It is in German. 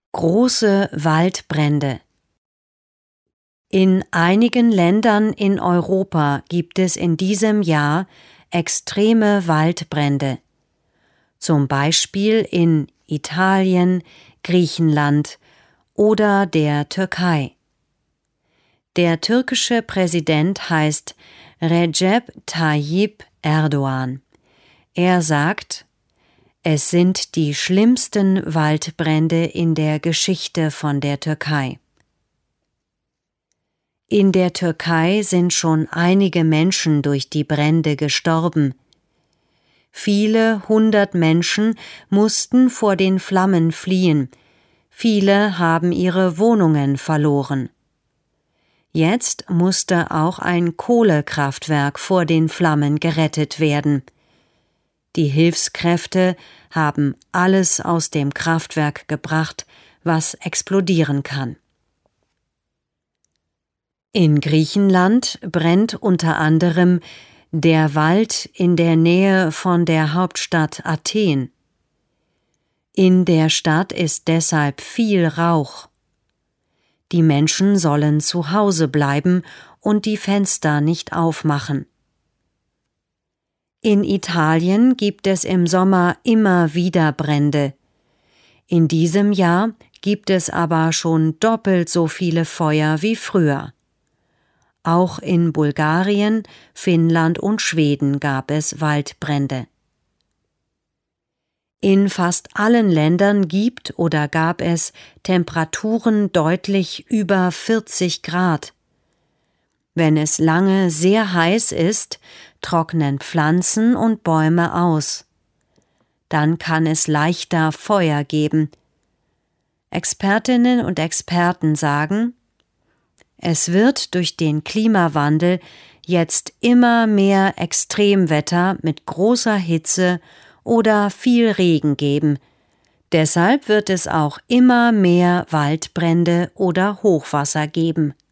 Große Waldbrände. In einigen Ländern in Europa gibt es in diesem Jahr extreme Waldbrände, zum Beispiel in Italien, Griechenland oder der Türkei. Der türkische Präsident heißt Recep Tayyip Erdogan. Er sagt: Es sind die schlimmsten Waldbrände in der Geschichte von der Türkei. In der Türkei sind schon einige Menschen durch die Brände gestorben. Viele hundert Menschen mussten vor den Flammen fliehen. Viele haben ihre Wohnungen verloren. Jetzt musste auch ein Kohlekraftwerk vor den Flammen gerettet werden. Die Hilfskräfte haben alles aus dem Kraftwerk gebracht, was explodieren kann. In Griechenland brennt unter anderem der Wald in der Nähe von der Hauptstadt Athen. In der Stadt ist deshalb viel Rauch. Die Menschen sollen zu Hause bleiben und die Fenster nicht aufmachen. In Italien gibt es im Sommer immer wieder Brände. In diesem Jahr gibt es aber schon doppelt so viele Feuer wie früher. Auch in Bulgarien, Finnland und Schweden gab es Waldbrände. In fast allen Ländern gibt oder gab es Temperaturen deutlich über 40 Grad. Wenn es lange sehr heiß ist, trocknen Pflanzen und Bäume aus. Dann kann es leichter Feuer geben. Expertinnen und Experten sagen: Es wird durch den Klimawandel jetzt immer mehr Extremwetter mit großer Hitze oder viel Regen geben. Deshalb wird es auch immer mehr Waldbrände oder Hochwasser geben.